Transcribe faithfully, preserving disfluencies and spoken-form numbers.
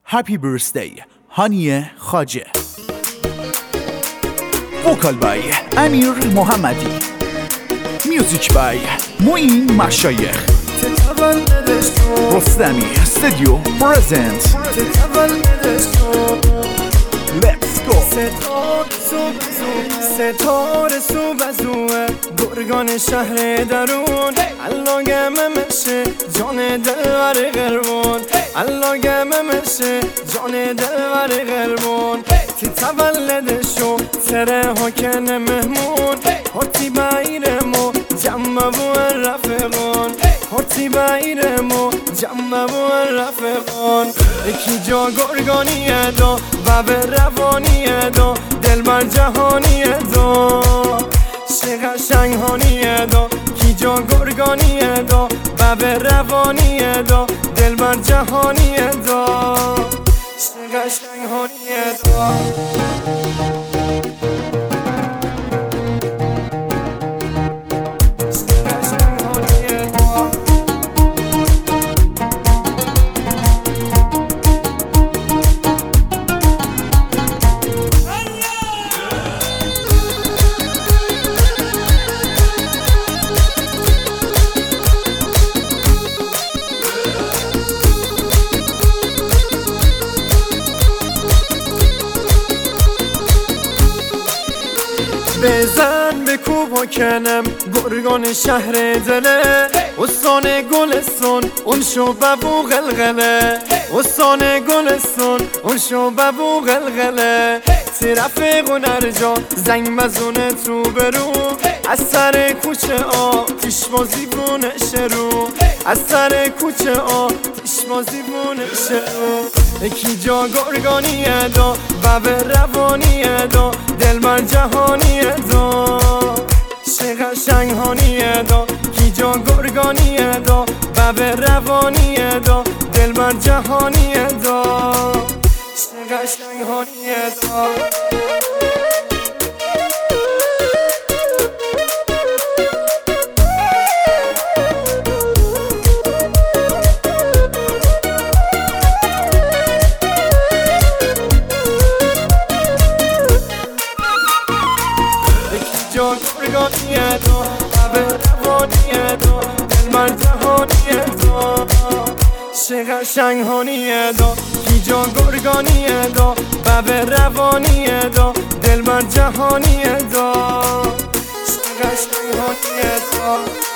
Happy birthday هانی خواجه. وکال بای امیر محمدی. میوزیک بای معین مشایخ. رستمی استودیو پرزنت. Let's go. ستاره سو بزوه گرگان شهر درون الله گمه مشه جان دلور غربون الله گمه مشه جان دلور غربون تی تولدشو تره حکن مهمون هرتی بایرمو جمع بو رفقون هرتی بایرمو جمع بو رفقون یکی جا گرگانیه دا و به روانیه دا دل بر جهانیه دا شه قشنگ هانیه دا کی جا گرگانیه دا و به روانیه دا دل بر جهانیه دا شه قشنگ هانیه دا بزن به کوب و کنم گرگان شهر دله استان گلستان اون شو ببو غلغله استان گلستان اون شو ببو غلغله طرف هنرجا زنگ مزونه تو برو از سر کوچه آ تیشمازی بونه شروع از سر کوچه آ تیشمازی بونه شروع یکی جا گرگانیه دا و به روانیه دا دل بر جهانیه دا شه قشنگ هانیه دا کی جا گرگانیه دا و به روانیه دا دل بر جهانیه دا شه قشنگ هانیه دا جا گرگانیه دا و به روانیه دا دل بر جهانیه دا شه قشنگ هانیه دا کی جا گرگانیه دا و به روانیه دا دل بر جهانیه دا شه قشنگ هانیه دا